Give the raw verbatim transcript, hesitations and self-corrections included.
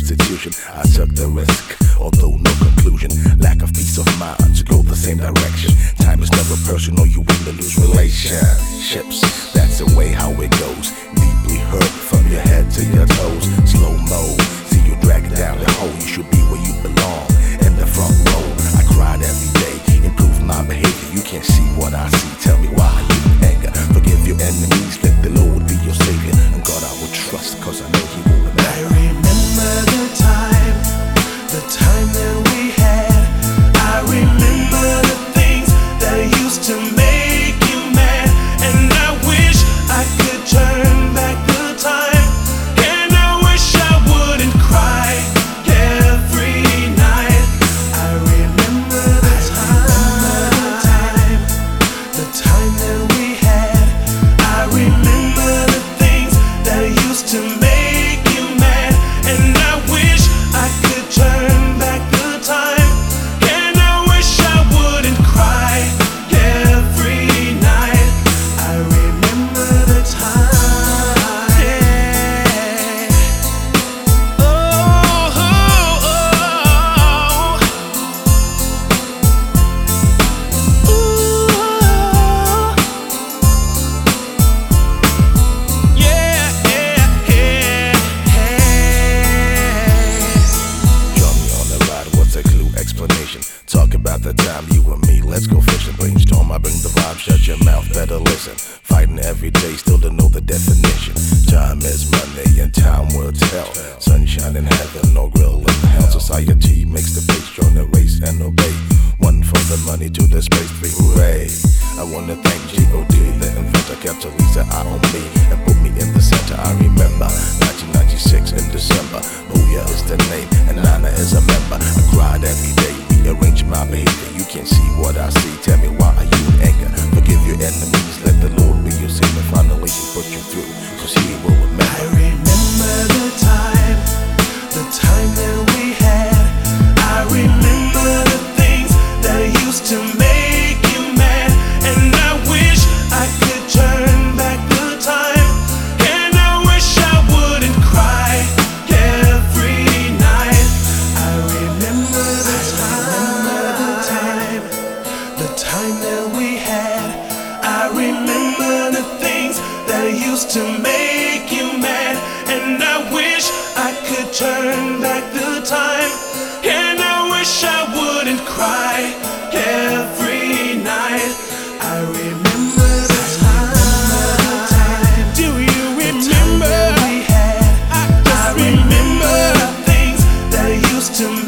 institution. I took the risk, although no conclusion. Lack of peace of mind to go the same direction. Time is never personal, you win to lose relationships. That's the way how it goes. Deeply hurt from your head to your toes. Slow mo, see you dragging down the hole. You should be where you belong, in the front row. I cried every day, improve my behavior. You can't see what I see, tell me why you anger. Forgive your enemies, let the Lord be your savior. And God I will trust, cause I know He will remember. I remember the time, the time that we had. I remember the things that used to make you mad. And I wish I could turn back the time. And I wish I wouldn't cry every night. I remember the time, the time that we had. I remember the things that used to make you mad. And I wish I could turn back the time. And I wish I wouldn't cry every night. I remember the time. Yeah. Oh, oh, oh. Ooh. Yeah, yeah, yeah, yeah. Join me on the ride, what's a clue explanation? Talk about the time you and me, let's go fishing. Brainstorm, I bring the vibe, shut your mouth, better listen. Fighting every day, still to know the definition. Time is money and time will tell. Sunshine in heaven, no grill in hell. Society makes the pace, join the race and obey. One for the money, two the space, three hooray. I wanna thank G O D, the inventor, kept Lisa eye on me and put me in the center. I remember nineteen ninety-six in December. Booyah is the name and Nana is a member. I cried every day, rearrange my behavior. You can't see what I see, tell me why are you in anger? Forgive your enemies, let the Lord be your savior. Finally He put you through, cause He will remember. I remember the time, the time that we had. I remember the things that used to make you mad. And I wish I could turn back the time. And I wish I wouldn't cry every night. I remember the time, the time that we had. I remember the things that used to make you mad. And I wish I could turn back the time. And I wish I wouldn't cry every night. I remember the time. Do you remember? We had. I just remember the things that used to